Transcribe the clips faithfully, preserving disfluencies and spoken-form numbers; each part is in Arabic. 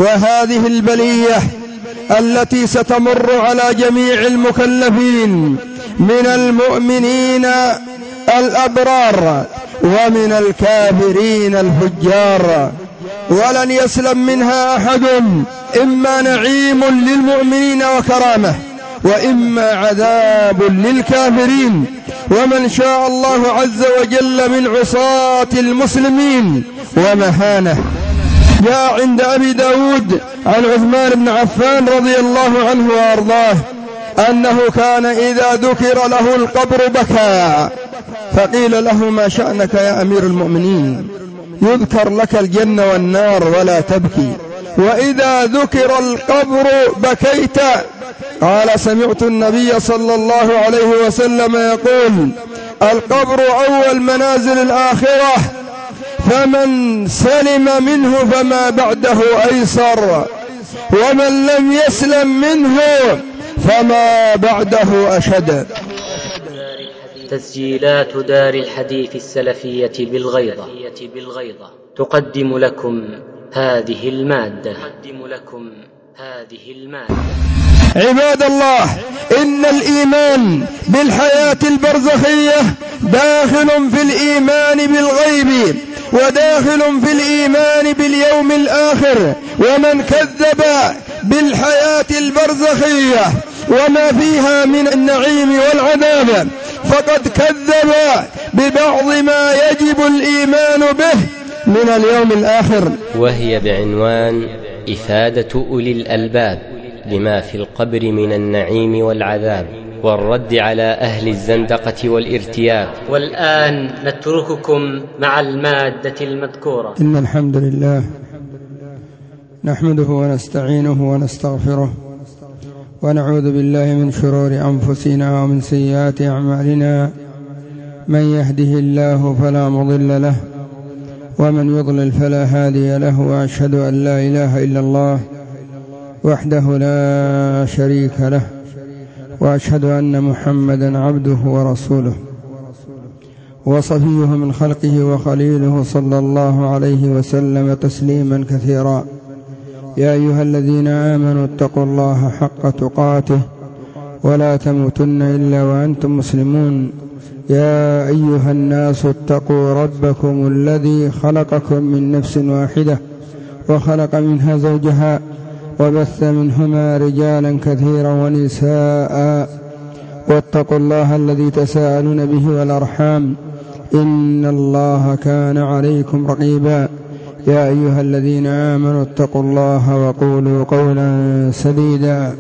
وهذه البلية التي ستمر على جميع المكلفين من المؤمنين الأبرار ومن الكافرين الفجار، ولن يسلم منها أحد، إما نعيم للمؤمنين وكرامة، وإما عذاب للكافرين. ومن شاء الله عز وجل من عصاة المسلمين ومهانه. جاء عند أبي داود عن عثمان بن عفان رضي الله عنه وأرضاه أنه كان إذا ذكر له القبر بكى، فقيل له: ما شأنك يا أمير المؤمنين؟ يذكر لك الجنة والنار ولا تبكي، وإذا ذكر القبر بكيت. قال: سمعت النبي صلى الله عليه وسلم يقول: القبر أول منازل الآخرة، فمن سلم منه فما بعده أيسر، ومن لم يسلم منه فما بعده أشد. تسجيلات دار الحديث السلفية بالغيضة تقدم لكم هذه المادة تقدم لكم هذه المادة. عباد الله، إن الإيمان بالحياة البرزخية داخل في الإيمان بالغيب، وداخل في الإيمان باليوم الآخر. ومن كذب بالحياة البرزخية وما فيها من النعيم والعذاب فقد كذب ببعض ما يجب الإيمان به من اليوم الآخر، وهي بعنوان إفادة أولي الألباب لما في القبر من النعيم والعذاب، والرد على أهل الزندقة والارتياب. والآن نترككم مع المادة المذكورة. إن الحمد لله نحمده ونستعينه ونستغفره، ونعوذ بالله من شرور أنفسنا ومن سيئات أعمالنا. من يهده الله فلا مضل له، ومن يضلل فلا هادي له، وأشهد أن لا إله إلا الله وحده لا شريك له، وأشهد أن محمدا عبده ورسوله وصفيه من خلقه وخليله، صلى الله عليه وسلم تسليما كثيرا. يا أيها الذين آمنوا اتقوا الله حق تقاته ولا تموتن إلا وأنتم مسلمون. يا أيها الناس اتقوا ربكم الذي خلقكم من نفس واحدة وخلق منها زوجها وبث منهما رجالا كثيرا ونساء، واتقوا الله الذي تساءلون به والأرحام، إن الله كان عليكم رقيبا. يا أيها الذين آمنوا اتقوا الله وقولوا قولا سديدا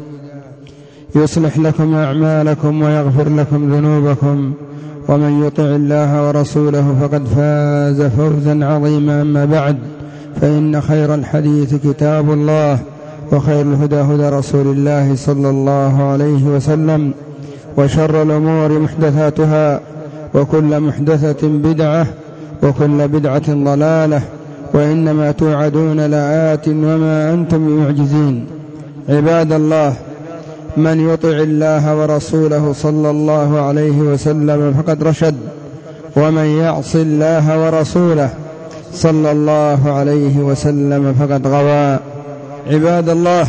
يصلح لكم أعمالكم ويغفر لكم ذنوبكم، ومن يطع الله ورسوله فقد فاز فوزا عظيما. أما بعد، فإن خير الحديث كتاب الله، وخير الهدى هدى رسول الله صلى الله عليه وسلم، وشر الأمور محدثاتها، وكل محدثة بدعة، وكل بدعة ضلالة، وإنما توعدون لآت وما أنتم بمعجزين. عباد الله، من يطع الله ورسوله صلى الله عليه وسلم فقد رشد، ومن يعص الله ورسوله صلى الله عليه وسلم فقد غوى. عباد الله،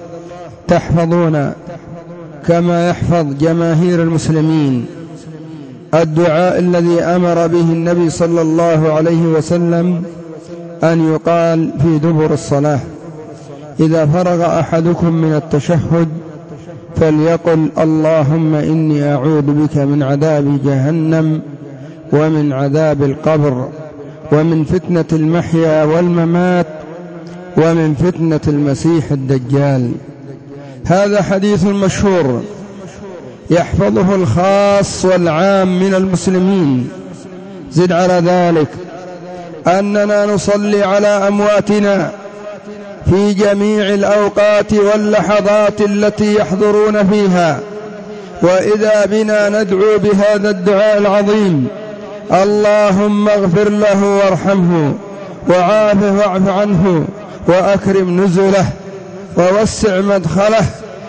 تحفظون كما يحفظ جماهير المسلمين الدعاء الذي أمر به النبي صلى الله عليه وسلم أن يقال في دبر الصلاة: إذا فرغ أحدكم من التشهد فليقل: اللهم إني أعوذ بك من عذاب جهنم، ومن عذاب القبر، ومن فتنة المحيا والممات، ومن فتنة المسيح الدجال. هذا حديث مشهور يحفظه الخاص والعام من المسلمين. زد على ذلك أننا نصلي على أمواتنا في جميع الأوقات واللحظات التي يحضرون فيها، وإذا بنا ندعو بهذا الدعاء العظيم: اللهم اغفر له وارحمه وعافه واعف عنه وأكرم نزله ووسع مدخله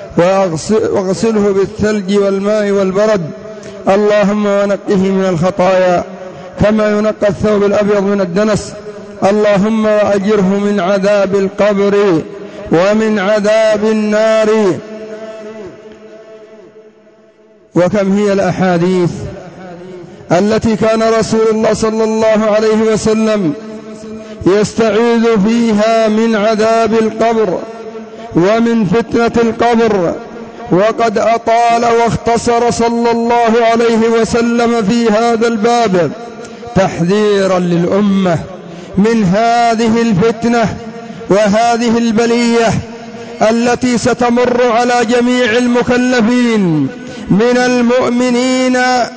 واغسله بالثلج والماء والبرد، اللهم ونقه من الخطايا كما ينقى الثوب الأبيض من الدنس، اللهم وأجره من عذاب القبر ومن عذاب النار. وكم هي الأحاديث التي كان رسول الله صلى الله عليه وسلم يستعيذ فيها من عذاب القبر ومن فتنة القبر، وقد أطال واختصر صلى الله عليه وسلم في هذا الباب تحذيرا للأمة من هذه الفتنة وهذه البلية التي ستمر على جميع المكلفين من المؤمنين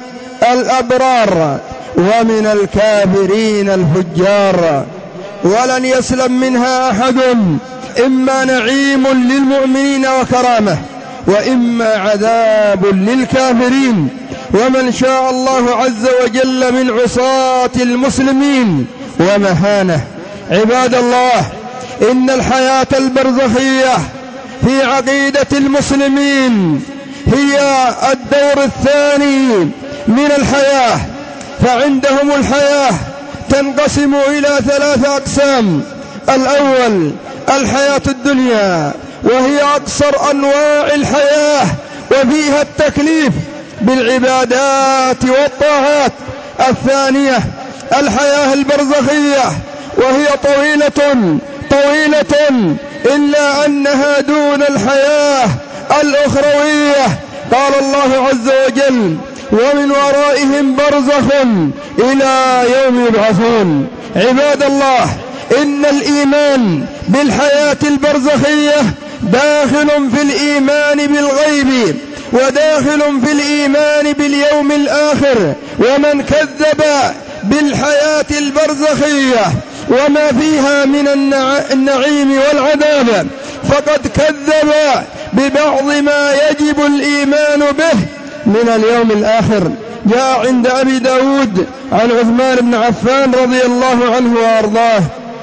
الأبرار ومن الكافرين الفجار، ولن يسلم منها أحد، إما نعيم للمؤمنين وكرامة، وإما عذاب للكافرين ومن شاء الله عز وجل من عصاة المسلمين ومهانه. عباد الله، إن الحياة البرزخية في عقيدة المسلمين هي الدور الثاني من الحياة، فعندهم الحياة تنقسم إلى ثلاث أقسام. الأول الحياة الدنيا، وهي أقصر أنواع الحياة وفيها التكليف بالعبادات والطاعات. الثانية الحياة البرزخية، وهي طويلة طويلة إلا أنها دون الحياة الأخروية. قال الله عز وجل: ومن ورائهم برزخ إلى يوم يبعثون. عباد الله، إن الإيمان بالحياة البرزخية داخل في الإيمان بالغيب، وداخل في الإيمان باليوم الآخر. ومن كذب بالحياة البرزخية وما فيها من النعيم والعذاب فقد كذب ببعض ما يجب الإيمان به من اليوم الآخر. جاء عند أبي داود عن عثمان بن عفان رضي الله عنه وأرضاه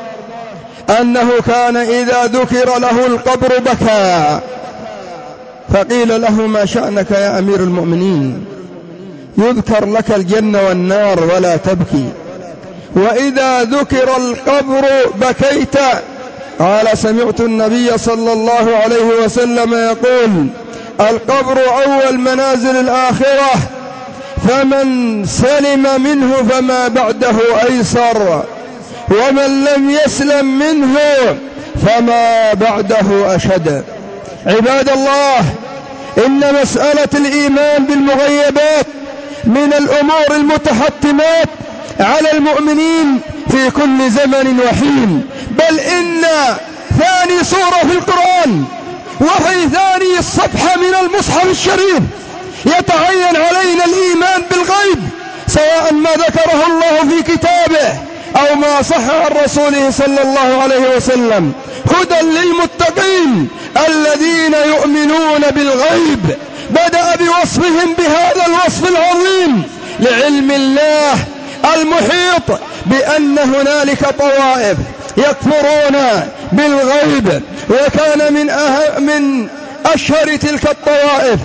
أنه كان إذا ذكر له القبر بكى، فقيل له: ما شأنك يا أمير المؤمنين؟ يذكر لك الجنة والنار ولا تبكي، وإذا ذكر القبر بكيت. قال: سمعت النبي صلى الله عليه وسلم يقول: القبر أول منازل الآخرة، فمن سلم منه فما بعده أيسر، ومن لم يسلم منه فما بعده أشد. عباد الله، إن مسألة الإيمان بالمغيبات من الأمور المتحتمات على المؤمنين في كل زمن وحين، بل إن ثاني سورة في القرآن وفي ثاني الصفحة من المصحف الشريف يتعين علينا الإيمان بالغيب، سواء ما ذكره الله في كتابه أو ما صح عن رسوله صلى الله عليه وسلم. هدى للمتقين الذين يؤمنون بالغيب. بدأ بوصفهم بهذا الوصف العظيم لعلم الله المحيط بأن هنالك طوائف يكفرون بالغيب، وكان من أهم من أشهر تلك الطوائف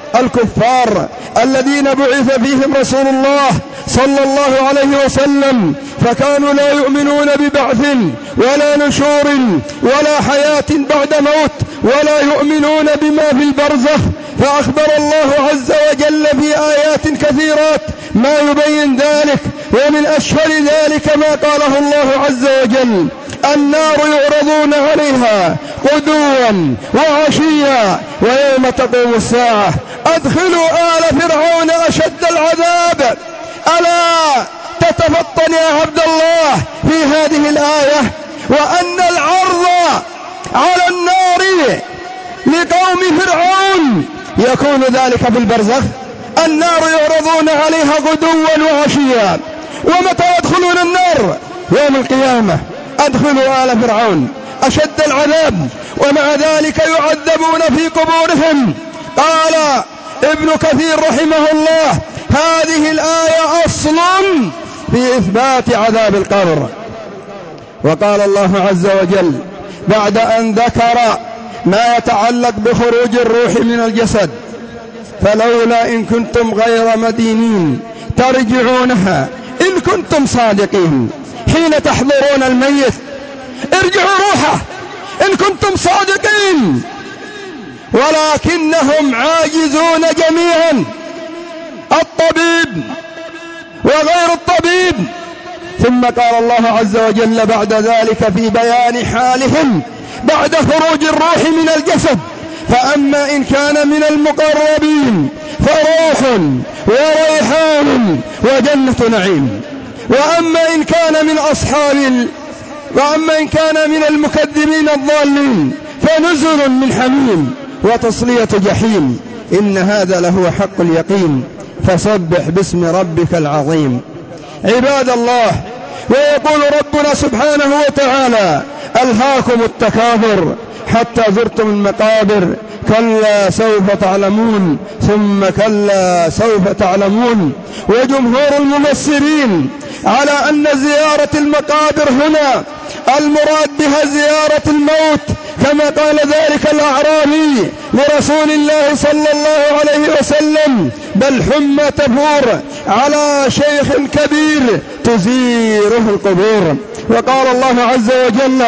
الكفار الذين بعث فيهم رسول الله صلى الله عليه وسلم، فكانوا لا يؤمنون ببعث ولا نشور ولا حياة بعد موت، ولا يؤمنون بما في البرزخ. فأخبر الله عز وجل في آيات كثيرات ما يبين ذلك، ومن أشهر ذلك ما قاله الله عز وجل: النار يعرضون عليها غدوا وعشيا ويوم تقوم الساعة أدخلوا آل فرعون أشد العذاب. ألا تتفطن يا عبد الله في هذه الآية وأن العرض على النار لقوم فرعون يكون ذلك في البرزخ؟ النار يعرضون عليها غدوا وعشيا. ومتى يدخلون النار؟ يوم القيامة. أدخلوا آل فرعون أشد العذاب، ومع ذلك يعذبون في قبورهم. قال ابن كثير رحمه الله: هذه الآية أصل في إثبات عذاب القبر. وقال الله عز وجل بعد أن ذكر ما يتعلق بخروج الروح من الجسد: فلولا إن كنتم غير مدينين ترجعونها إن كنتم صادقين. حين تحضرون الميت. ارجعوا روحه إن كنتم صادقين، ولكنهم عاجزون جميعا، الطبيب وغير الطبيب. ثم قال الله عز وجل بعد ذلك في بيان حالهم بعد خروج الروح من الجسد: فأما إن كان من المقربين فروح وريحان وجنة نعيم، وأما إن كان من أصحاب ال... وأما إن كان من المكذبين الضالين فنزل من حميم وتصلية جحيم. إن هذا لهو حق اليقين، فسبح باسم ربك العظيم. عباد الله، ويقول ربنا سبحانه وتعالى: ألهاكم التكاثر حتى زرتم المقابر، كلا سوف تعلمون ثم كلا سوف تعلمون. وجمهور المفسرين على أن زيارة المقابر هنا المراد بها زيارة الموت، كما قال ذلك الأعرابي لرسول الله صلى الله عليه وسلم: بل حمى تفور على شيخ كبير تزيره القبور. وقال الله عز وجل: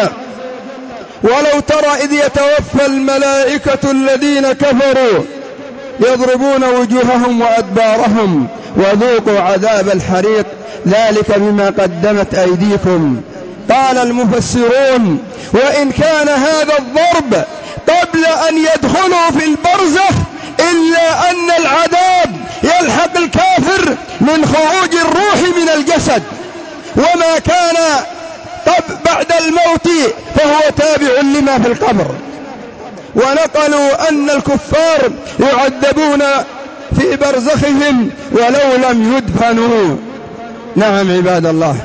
ولو ترى إذ يتوفى الملائكة الذين كفروا يضربون وجوههم وأدبارهم وذوقوا عذاب الحريق ذلك بما قدمت أيديكم. قال المفسرون: وإن كان هذا الضرب قبل أن يدخلوا في البرزخ إلا أن العذاب يلحق الكافر من خروج الروح من الجسد، وما كان طب بعد الموت فهو تابع لما في القبر. ونقلوا أن الكفار يعذبون في برزخهم ولو لم يدفنوا. نعم عباد الله،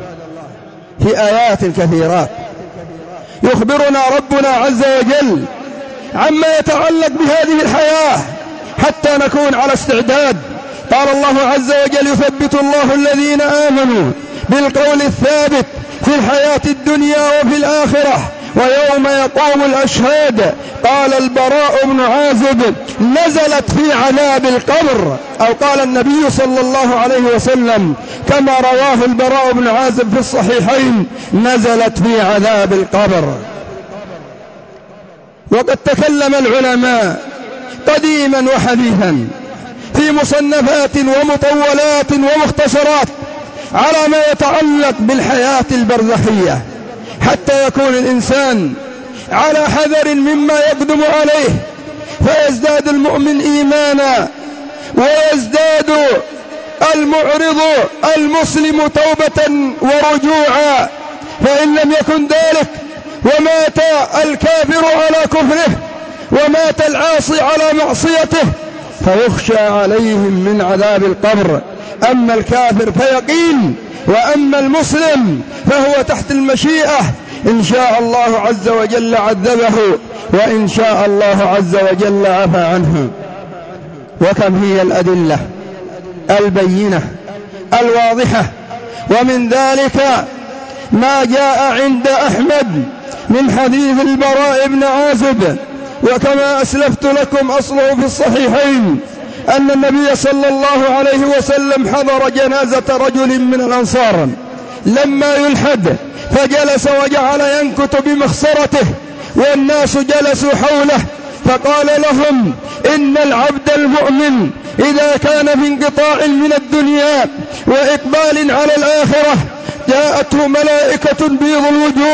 في آيات كثيرات يخبرنا ربنا عز وجل عما يتعلق بهذه الحياة حتى نكون على استعداد. قال الله عز وجل: يثبت الله الذين آمنوا بالقول الثابت في الحياة الدنيا وفي الآخرة ويوم يقوم الأشهاد. قال البراء بن عازب: نزلت في عذاب القبر، أو قال النبي صلى الله عليه وسلم كما رواه البراء بن عازب في الصحيحين: نزلت في عذاب القبر. وقد تكلم العلماء قديما وحديثا في مصنفات ومطولات ومختصرات على ما يتعلق بالحياة البرزخية، حتى يكون الإنسان على حذر مما يقدم عليه، فيزداد المؤمن إيمانا ويزداد المعرض المسلم توبة ورجوعا. فإن لم يكن ذلك ومات الكافر على كفره ومات العاصي على معصيته فيخشى عليهم من عذاب القبر. أما الكافر فيقين، وأما المسلم فهو تحت المشيئة، إن شاء الله عز وجل عذبه وإن شاء الله عز وجل عفى عنه. وكم هي الأدلة البينة الواضحة، ومن ذلك ما جاء عند أحمد من حديث البراء بن عازب، وكما أسلفت لكم أصله في الصحيحين أن النبي صلى الله عليه وسلم حضر جنازة رجل من الأنصار لما يلحد، فجلس وجعل ينكت بمخصرته والناس جلسوا حوله، فقال لهم: إن العبد المؤمن إذا كان في انقطاع من الدنيا وإقبال على الآخرة جاءته ملائكة بيض الوجوه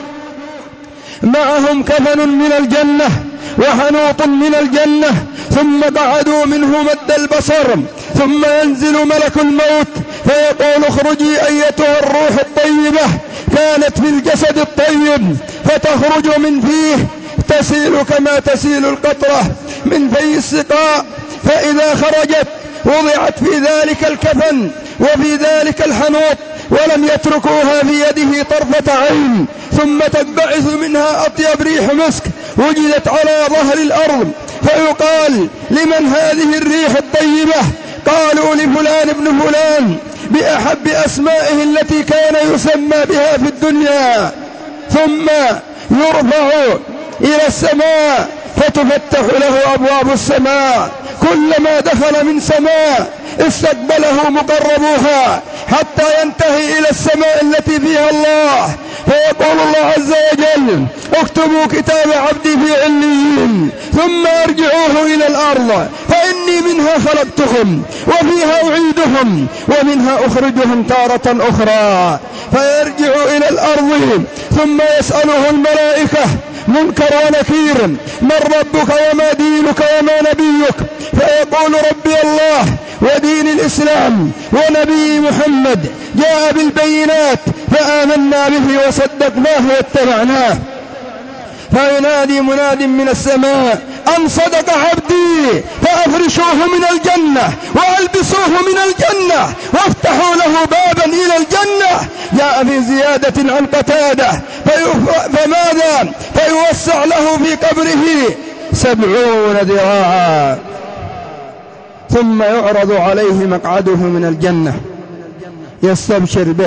معهم كفن من الجنة وحنوط من الجنة، ثم بعدوا منه مد البصر، ثم ينزل ملك الموت فيقول: اخرجي أيتها الروح الطيبة كانت في الجسد الطيب، فتخرج من فيه تسيل كما تسيل القطرة من في السقاء، فإذا خرجت وضعت في ذلك الكفن وفي ذلك الحنوط ولم يتركوها في يده طرفة عين، ثم تنبعث منها أطيب ريح مسك وجدت على ظهر الأرض، فيقال: لمن هذه الريح الطيبة؟ قالوا: لفلان ابن فلان بأحب أسمائه التي كان يسمى بها في الدنيا. ثم يرفع إلى السماء فتفتح له أبواب السماء، كلما دخل من سماء استقبله مقربوها حتى ينتهي إلى السماء التي فيها الله، فيقول الله عز وجل: اكتبوا كتاب عبدي في عليين ثم ارجعوه إلى الأرض فإني منها خلقتهم وفيها أعيدهم ومنها أخرجهم تارة أخرى. فيرجع إلى الأرض ثم يسأله الملائكة منكر ونكير: من ربك وما دينك وما نبيك؟ فيقول: ربي الله ودين الإسلام ونبي محمد جاء بالبينات فآمنا به وصدقناه واتبعناه. فينادي مناد من السماء: أن صدق عبدي فأفرشوه من الجنة وألبسوه من الجنة وافتحوا له بابا إلى الجنة. جاء في زيادة عن قتادة: فماذا؟ فيوسع له في قبره سبعون ذراعا، ثم يعرض عليه مقعده من الجنة يستبشر به.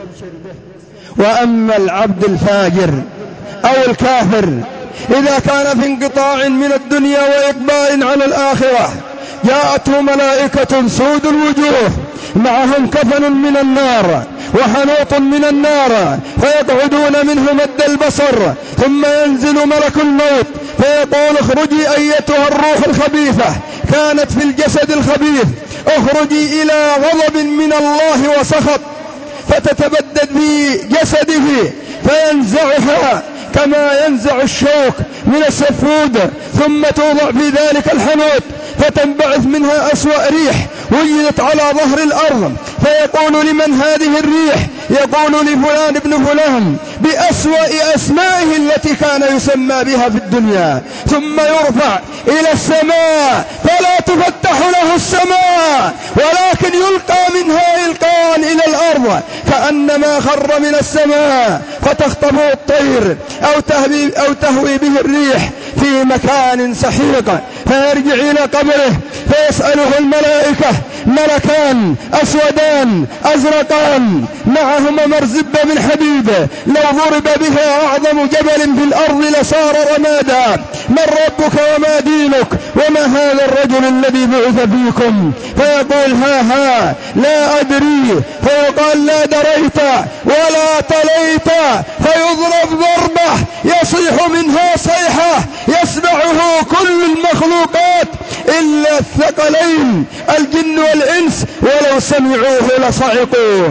وأما العبد الفاجر أو الكافر إذا كان في انقطاع من الدنيا وإقبال على الآخرة، جاءته ملائكة سود الوجوه معهم كفن من النار وحنوط من النار، فيقعدون منه مد البصر، ثم ينزل ملك الموت فيقول: اخرجي أيتها الروح الخبيثة كانت في الجسد الخبيث، اخرجي إلى غضب من الله وسخط، فتتبدد في جسده فينزعها كما ينزع الشوك من السفود، ثم توضع في ذلك الحنوط فتنبعث منها أسوأ ريح وجدت على ظهر الأرض، فيقول: لمن هذه الريح؟ يقول: لفلان ابن فلان، بأسوأ أسمائه التي كان يسمى بها في الدنيا. ثم يرفع إلى السماء فلا تفتح له السماء، ولكن يلقى منها إلقاء إلى الأرض كأنما خر من السماء فتخطفه الطير أو تهوي, أو تهوي به الريح في مكان سحيق. فيرجع إلى قبره فيسأله الملائكة: ملكان أسودان أزرقان معهما مرزبة من حديد، لو ضرب بها أعظم جبل في الأرض لصار رمادا. من ربك وما دينك وما هذا الرجل الذي بعث فيكم؟ فيقول: ها ها لا أدري. فيقال: لا دريت ولا تليت. فيضرب ضربة يصيح منها صيحة يسمعه كل المخلوقات إلا الثقلين الجن والإنس، ولو سمعوه لصعقوا.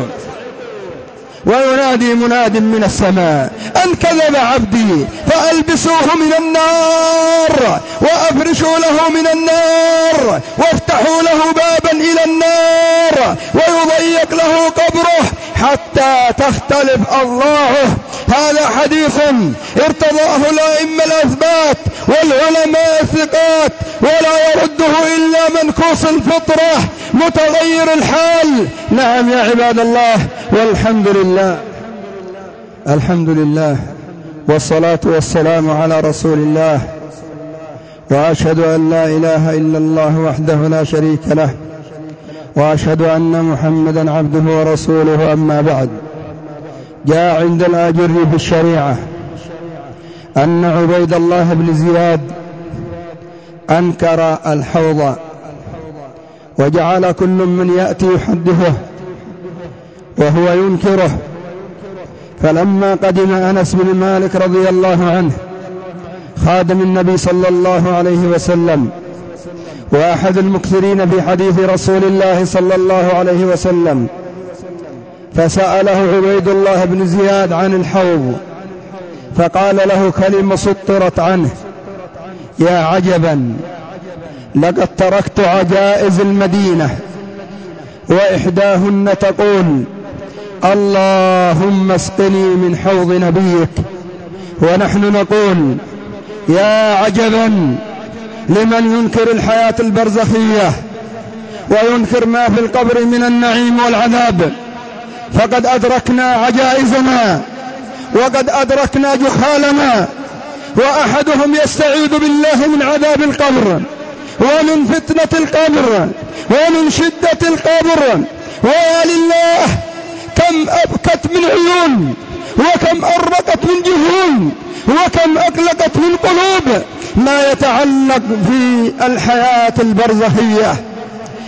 وينادي مناد من السماء: أن كذب عبدي فألبسوه من النار وأفرشوا له من النار وافتحوا له بابا إلى النار ويضيق له قبره حتى تختلف أضلاعه. هذا حديث ارتضاه الأئمة الأثبات والعلماء الثقات، ولا يرده إلا منكوس الفطرة متغير الحال. نعم يا عباد الله، والحمد لله. الحمد لله والصلاة والسلام على رسول الله، وأشهد أن لا إله إلا الله وحده لا شريك له، وأشهد أن محمدا عبده ورسوله. أما بعد، جاء عند الآجري في الشريعة أن عبيد الله بن زياد أنكر الحوض، وجعل كل من يأتي يحدثه وهو ينكره. فلما قدم أنس بن مالك رضي الله عنه خادم النبي صلى الله عليه وسلم وأحد المكثرين في حديث رسول الله صلى الله عليه وسلم، فسأله عبيد الله بن زياد عن الحوض، فقال له كلمة سطرت عنه: يا عجبا، لقد تركت عجائز المدينة وإحداهن تقول: اللهم اسقني من حوض نبيك، ونحن نقول: يا عجبا لمن ينكر الحياة البرزخية وينكر ما في القبر من النعيم والعذاب. فقد أدركنا عجائزنا وقد أدركنا جهالنا، وأحدهم يستعيذ بالله من عذاب القبر ومن فتنة القبر ومن شدة القبر. ويا لله، كم أبكت من عيون، وكم أرقت من جهون، وكم أقلقت من قلوب ما يتعلق في الحياة البرزخية.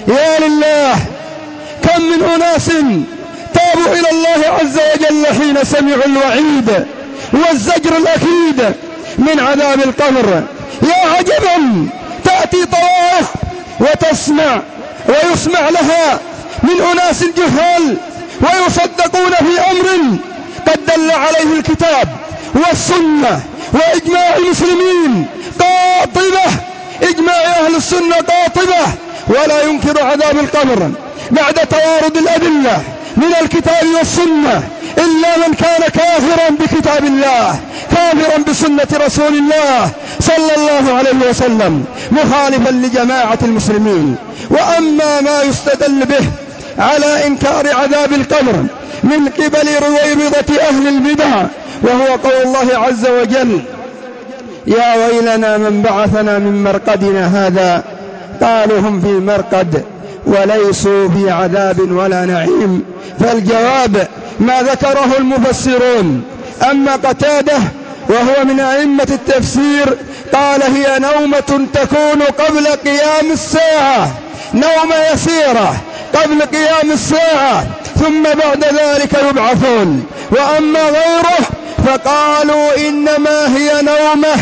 يا لله كم من أناس تابوا إلى الله عز وجل حين سمعوا الوعيد والزجر الأكيد من عذاب القبر. يا عجبا تأتي طوائف وتسمع ويسمع لها من أناس جهال ويصدقون في أمر قد دل عليه الكتاب والسنة وإجماع المسلمين قاطبة، إجماع أهل السنة قاطبة، ولا ينكر عذاب القبر بعد توارد الأدلة من الكتاب والسنة إلا من كان كافرا بكتاب الله كافرا بسنة رسول الله صلى الله عليه وسلم مخالفا لجماعة المسلمين. وأما ما يستدل به على إنكار عذاب القبر من قبل رويبضة أهل البدع وهو قول الله عز وجل: يا ويلنا من بعثنا من مرقدنا هذا، قالوا هم في مرقد وليسوا في عذاب ولا نعيم. فالجواب ما ذكره المفسرون. أما قتادة وهو من أئمة التفسير قال: هي نومة تكون قبل قيام الساعة، نومة يسيرة قبل قيام الساعة ثم بعد ذلك يبعثون. وأما غيره فقالوا إنما هي نومة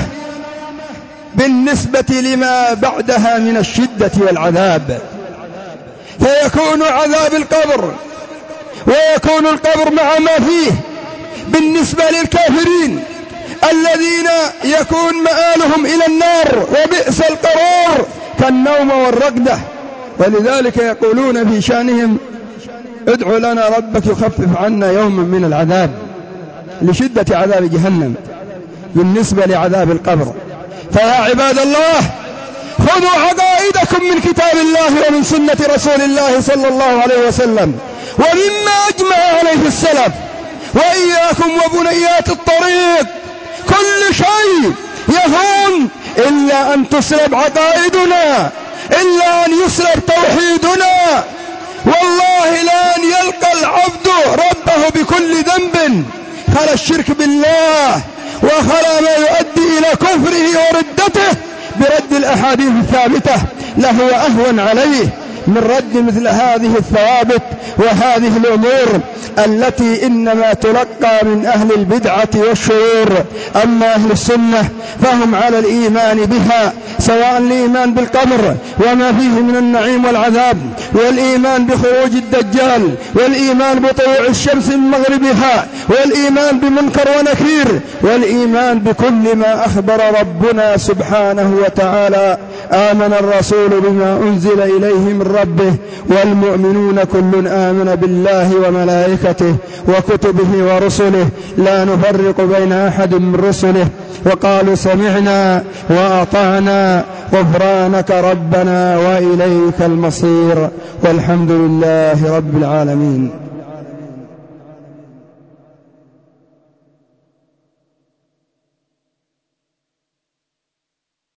بالنسبة لما بعدها من الشدة والعذاب، فيكون عذاب القبر ويكون القبر مع ما فيه بالنسبة للكافرين الذين يكون مآلهم إلى النار وبئس القرار كالنوم والرقدة. ولذلك يقولون في شأنهم: ادعوا لنا ربك يخفف عنا يوما من العذاب، لشدة عذاب جهنم بالنسبة لعذاب القبر. فيا عباد الله خذوا عقائدكم من كتاب الله ومن سنة رسول الله صلى الله عليه وسلم ومما أجمع عليه السلف، وإياكم وبنيات الطريق. كل شيء يهون إلا أن تسلب عقائدنا، إلا أن يسلب توحيدنا. والله لن يلقى العبد ربه بكل ذنب خلا الشرك بالله وخلا ما يؤدي إلى كفره وردته برد الأحاديث الثابتة له أهون عليه من رد مثل هذه الثوابت وهذه الأمور التي إنما تلقى من أهل البدعة والشرور. أما أهل السنة فهم على الإيمان بها، سواء الإيمان بالقبر وما فيه من النعيم والعذاب، والإيمان بخروج الدجال، والإيمان بطلوع الشمس من مغربها، والإيمان بمنكر ونكير، والإيمان بكل ما أخبر ربنا سبحانه وتعالى. آمن الرسول بما أنزل إليه من ربه والمؤمنون كل آمن بالله وملائكته وكتبه ورسله لا نفرق بين أحد من رسله وقالوا سمعنا وأطعنا غفرانك ربنا وإليك المصير. والحمد لله رب العالمين.